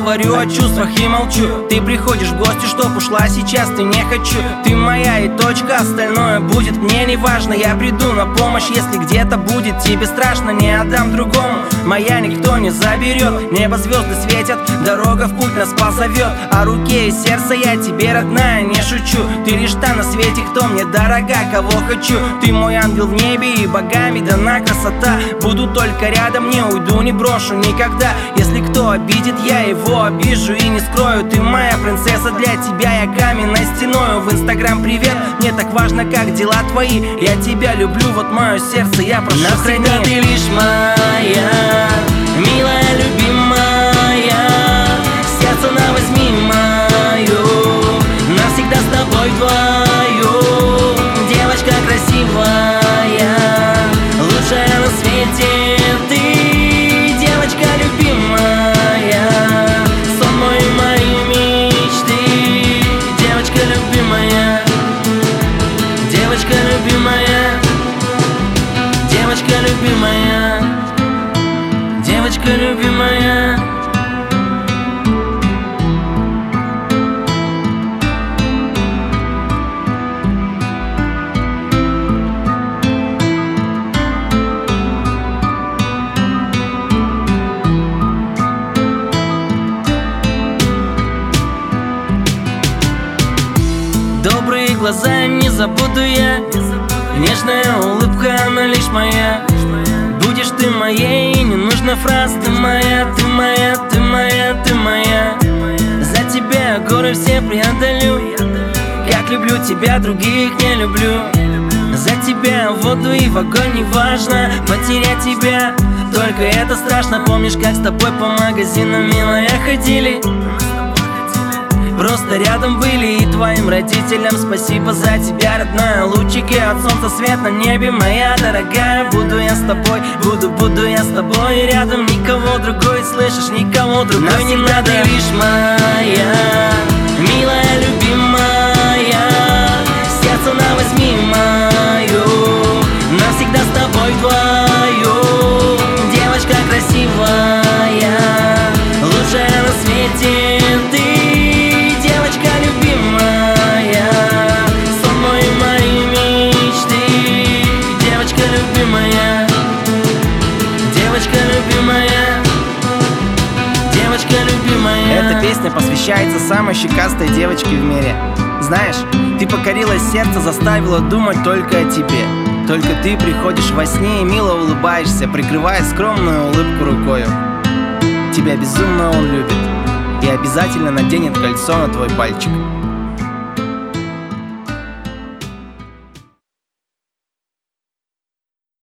говорю о чувствах и молчу. Ты приходишь в гости, чтоб ушла, сейчас ты не хочу. Ты моя и точка, остальное будет мне не важно. Я приду на помощь, если где-то будет тебе страшно. Не отдам другому, моя никто не заберет. Небо, звезды светят, дорога в путь нас позовет. О руке и сердце я тебе, родная, не шучу. Ты лишь та на свете, кто мне дорога, кого хочу. Ты мой ангел в небе и богами дана красота. Буду только рядом, не уйду, не брошу никогда. Если кто обидит, я его обижу и не скрою. Ты моя принцесса, для тебя я каменной стеною. В Инстаграм привет, мне так важно, как дела твои. Я тебя люблю, вот мое сердце, я прошу, храни. Навсегда ты лишь моя, милая, любимая. Сердце на возьми мою, навсегда с тобой вдвоем. Девочка красивая, лучшая на свете ты. Девочка любимая, сон мой и мои мечты. Девочка любимая, девочка любимая, девочка любимая, девочка любимая. Добрые глаза не забуду я, нежная улыбка, она лишь моя. Будешь ты моей, не нужно фраз. Ты моя, ты моя, ты моя, ты моя. За тебя горы все преодолю. Как люблю тебя, других не люблю. За тебя в воду и в огонь, не важно потерять тебя. Только это страшно. Помнишь, как с тобой по магазинам, милая, ходили? Просто рядом были, и твоим родителям спасибо за тебя, родная. Лучики от солнца, свет на небе, моя дорогая. Буду я с тобой, буду я с тобой. Рядом никого другой, слышишь, никого другой не надо. Ты лишь моя, милая, любимая. Сердце на возьми мою, навсегда с тобой вдвоем. Девочка красивая, лучшая на свете ты. Эта песня посвящается самой щекастой девочке в мире. Знаешь, ты покорила сердце, заставила думать только о тебе. Только ты приходишь во сне и мило улыбаешься, прикрывая скромную улыбку рукою. Тебя безумно он любит и обязательно наденет кольцо на твой пальчик.